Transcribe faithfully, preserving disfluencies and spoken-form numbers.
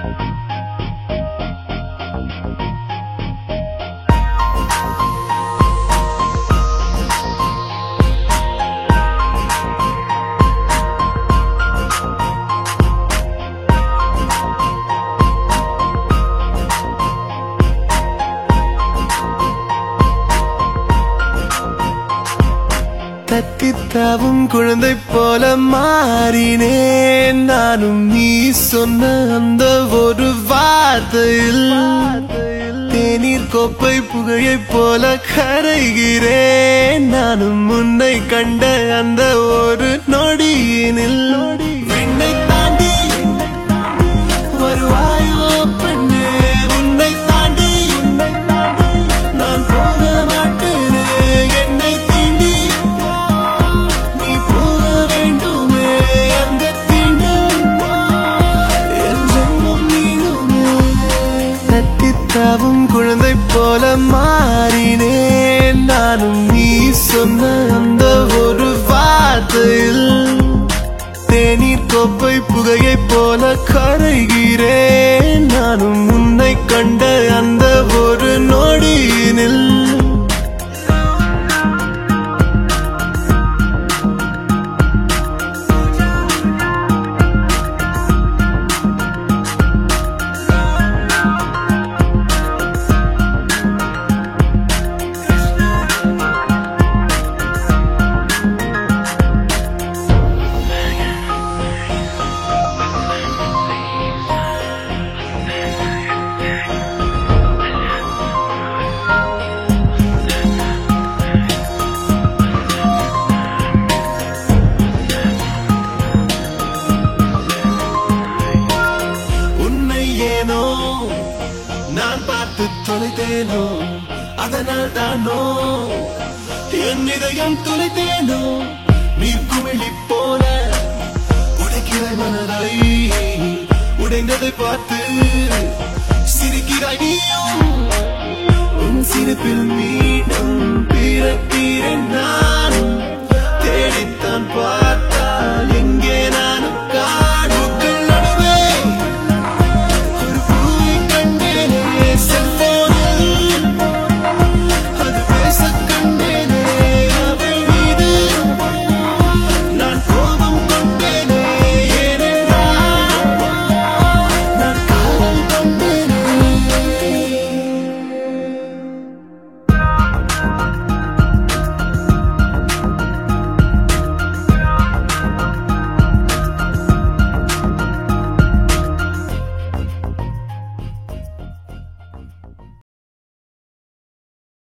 தத்தித்தாவும் குழந்தை போல மாறினேன் நானும். நீ சொன்ன அந்த ஒரு வார்த்தையில் தேநீர் கோப்பை புகையை போல கரைகிறேன் நானும். உன்னை கண்ட அந்த ஒரு நொடியினில் விண்ணை தாண்டி வருவாயோ பெண்ணே, உன்னை தாண்டி நான் போக மாட்டேனே. என்னை தீண்டி நீ போக வேண்டுமே, அந்த தீண்டு என் ஜென்மம் நீடுமே. தத்தித்தாவும் குழந்தை போல மாறினேன் நானும். நீ சொன்ன அந்த ஒரு வார்த்தையில் தேநீர் கோப்பை புகையை போல கரைகிறேன் நானும். உன்னை கண்ட அந்த ஒரு நொடியினில் நான் பார்த்து தொலைத்தேனோ, அதனால் தானோ என் இதயம் தொலைத்தேனோ. நீர் குமிழி போல உடைக்கிறாய் மனதை, உடைந்ததை பார்த்து சிரிக்கிறாய் நீயும். உன் சிரிப்பில் மீண்டும் பிறக்கிறேன் நானும். தேடித்தான் பார்த்து